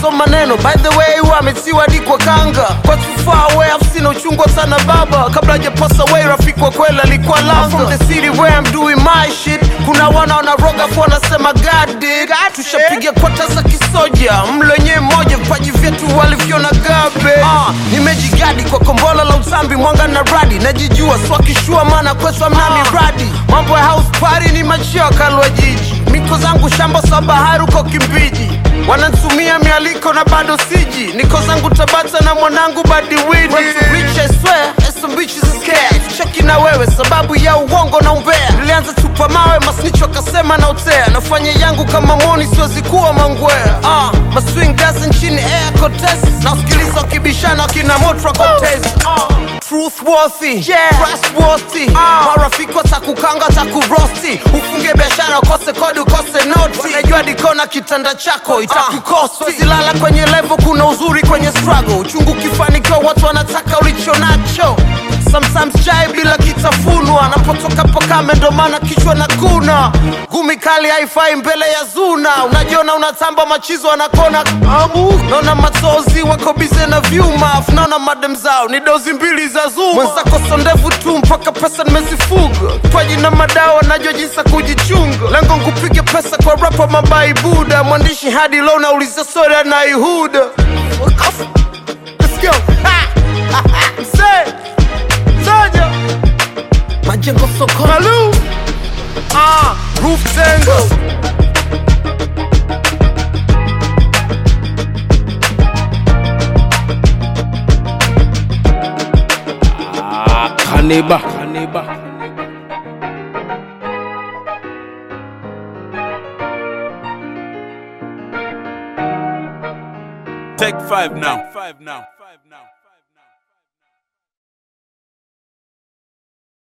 so maneno. By the way, wametiwa di kwa kanga. Kwa too far away, I've seen uchungwa sana baba. Kabla hajapasa away, rafiki wa kweli alikuwa langa. I'm from the city where I'm doing my shit. Kuna wanaroga for nasema God did. Tushapiga kwata za kisoja. Mlo nye moja, vipaji vyetu walivyoona gabe. Nimejigadi kwa kombola la utambi, mwanga na radi. Najijua, swakishua mana kweswa mnami radi. Mambo ya house party ni machia kalwa jiji. Miko zangu shamba sa bahari uko Kimbiji. Wanatumia mialiko na bado siji. Niko zangu Tabata na mwanangu Badi Widi. When to reach I swear, and some bitches is scared. Cheki na wewe sababu ya uongo na umbea. Nilianza tupa mawe masnicho kasema na utea. Nafanya yangu kama moni siwezi kuwa mangwea. Maswing dance nchini air contest. Na usikiliza kibishana kina motra contest. Truthworthy, trustworthy. Marafiki watakukanga takurosti. Ufunge biashara ukose kodi ukose noti. Wanajua dikona kitanda chako itakukosti. Zilala kwenye level kuna uzuri kwenye struggle. Uchungu kifanikiwa watu wanataka ulicho nacho. Sometimes chai bila kitafunwa. Napotoka pokame ndo maana kichwa na kuna. Gumi kali haifai mbele ya zuna. Unajiona unatamba machizo wanakona naona matozi wako bize na vyuma. Naona madem zao ni dozi mbili za zuma. Mwenzako sondevu tu mpaka pesa nimezifuga. Kwa jina madawa najua jinsa kujichunga. Lengo nkupige pesa kwa rapa mabai buda. Mwandishi hadi leo nauliza soda na ihuda. Let's go. Say Soja Majengo soko Malu Roof Tango. Kaneba. Take 5 now.